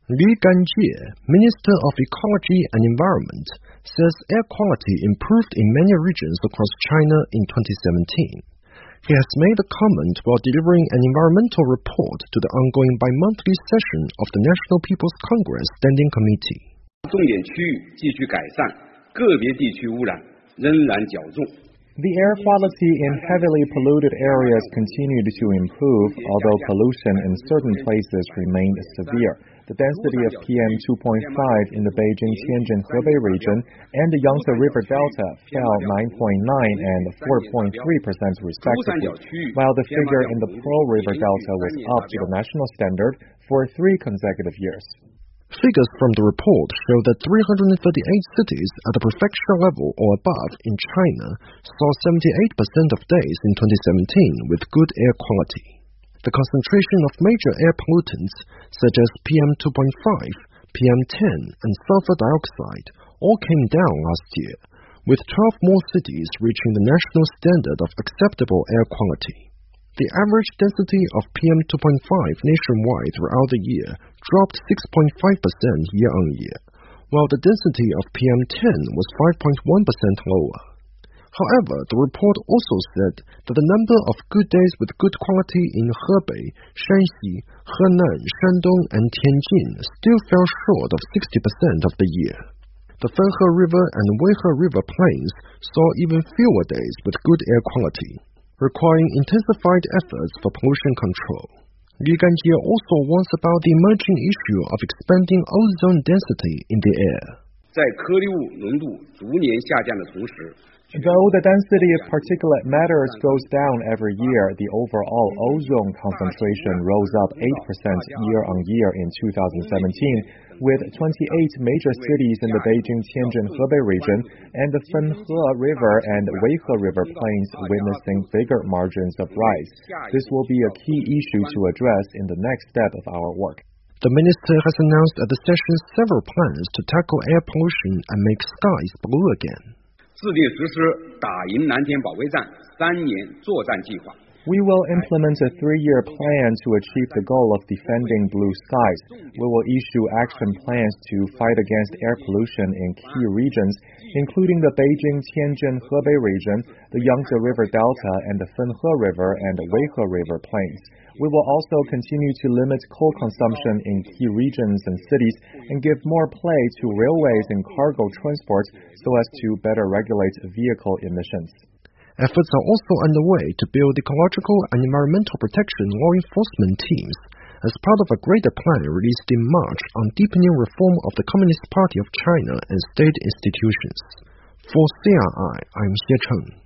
Li Ganjie, Minister of Ecology and Environment, says air quality improved in many regions across China in 2017. He has made the comment while delivering an environmental report to the ongoing bi-monthly session of the National People's Congress Standing Committee. 重点区域继续改善，个别地区污染仍然较重。 The air quality in heavily polluted areas continued to improve, although pollution in certain places remained severe. The density of PM2.5 in the Beijing-Tianjin-Hebei region and the Yangtze River Delta fell 9.9% and 4.3% respectively, while the figure in the Pearl River Delta was up to the national standard for 3 consecutive years. Figures from the report show that 338 cities at the prefecture level or above in China saw 78% of days in 2017 with good air quality. The concentration of major air pollutants such as PM2.5, PM10, and sulfur dioxide all came down last year, with 12 more cities reaching the national standard of acceptable air quality. The average density of PM2.5 nationwide throughout the year dropped 6.5% year-on-year, while the density of PM10 was 5.1% lower. However, the report also said that the number of good days with good quality in Hebei, Shanxi, Henan, Shandong, and Tianjin still fell short of 60% of the year. The Fenhe River and Weihe River plains saw even fewer days with good air quality, requiring intensified efforts for pollution control. Li Ganjie also warns about the emerging issue of expanding ozone density in the air. 在颗粒物浓度逐年下降的同时， Though the density of particulate matter goes down every year, the overall ozone concentration rose up 8% year-on-year in 2017, with 28 major cities in the Beijing-Tianjin-Hebei region and the Fenhe River and Weihe River plains witnessing bigger margins of rise. This will be a key issue to address in the next step of our work. The minister has announced at the session several plans to tackle air pollution and make skies blue again. 制定实施打赢蓝天保卫战3年作战计划。 We will implement a 3-year plan to achieve the goal of defending blue skies. We will issue action plans to fight against air pollution in key regions, including the Beijing-Tianjin-Hebei region, the Yangtze River Delta, and the Fenhe River and Weihe River plains. We will also continue to limit coal consumption in key regions and cities and give more play to railways and cargo transport so as to better regulate vehicle emissions. Efforts are also underway to build ecological and environmental protection law enforcement teams as part of a greater plan released in March on deepening reform of the Communist Party of China and state institutions. For CRI, I'm Xie Cheng.